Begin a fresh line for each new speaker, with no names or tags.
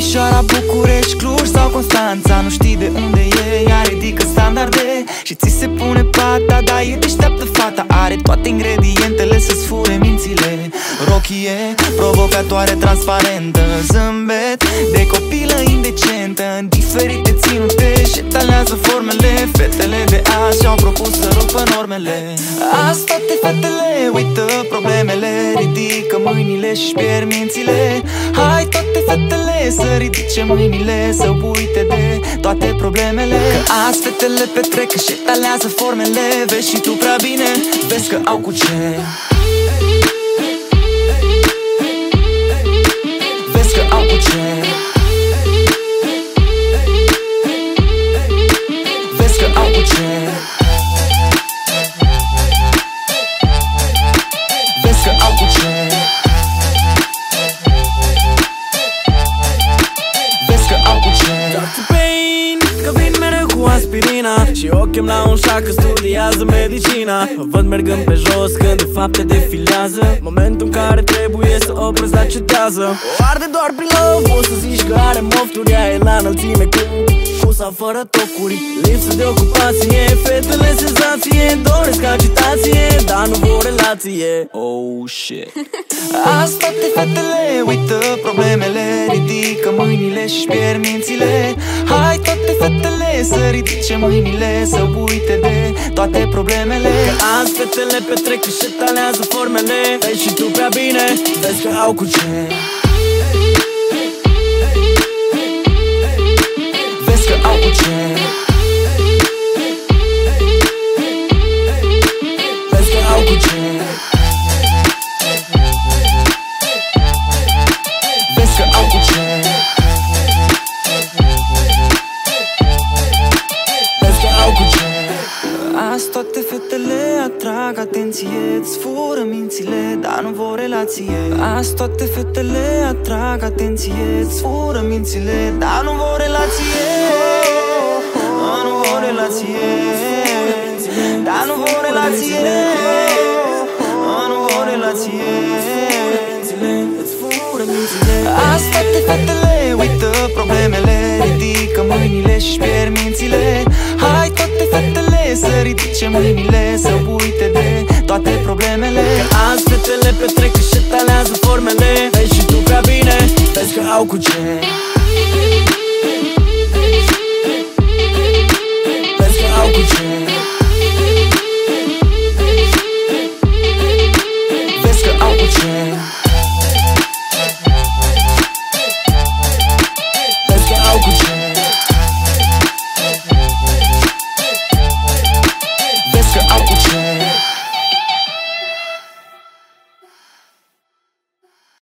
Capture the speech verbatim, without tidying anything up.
Timișoara, București, Cluj sau Constanța, nu știi de unde e, ea ridică standarde și ți se pune pata, dar e deșteaptă fata. Are toate ingredientele să-ți fure mințile. Rochie, provocatoare, transparentă, zâmbet de copilă indecentă, în diferite ținute și etalează formele. Fetele de azi și-au propus să rupă normele. Azi toate fetele uită problemele, ridică mâinile și-și pierd mințile. Hai toate fetele să ridice mâinile, să uite de toate problemele. Că azi fetele petrec și etalează formele. Vezi și tu prea bine, vezi că au cu ce. Vezi că au cu ce. Vezi că au cu ce. Vezi că au cu ce. Vezi că au cu ce.
Că vin mereu cu aspirina și o chem la un șac că studiază medicina. Mă văd mergând pe jos când de fapt te defilează. Momentul în care trebuie să opresc la cetează. O arde doar prin love, poți să zici că are mofturi. Ea e la înălțime cu, cu sau fără tocuri. Lipsă de ocupație, fetele senzație, doresc agitație, dar nu vor relație. Oh shit.
Azi toate fetele uită problemele, ridică mâinile și-și pierd mințile. Hai toate fetele să ridice mâinile, să uite de toate problemele.
Că azi fetele petrec și etalează formele. Vezi și tu prea bine, vezi că au cu ce.
Vezi că au cu ce.
Vezi că au cu ce.
Vezi că au cu ce.
Vezi că au cu ce.
Azi toate fetele atrag atenție, îți fură mințile, dar nu vor relație. Azi toate fetele atrag atenție, îți fură mințile, dar nu vor relație. Dar nu vor relație. Dar nu vor relație. Dar nu vor relație. Azi toate fetele uită problemele, ridică mâinile și-și pierd mințile. Hai toate fetele să ridice mâinile, să uite de toate problemele.
Că azi fetele petrec și etalează formele. Vezi și tu prea bine, vezi că au cu ce.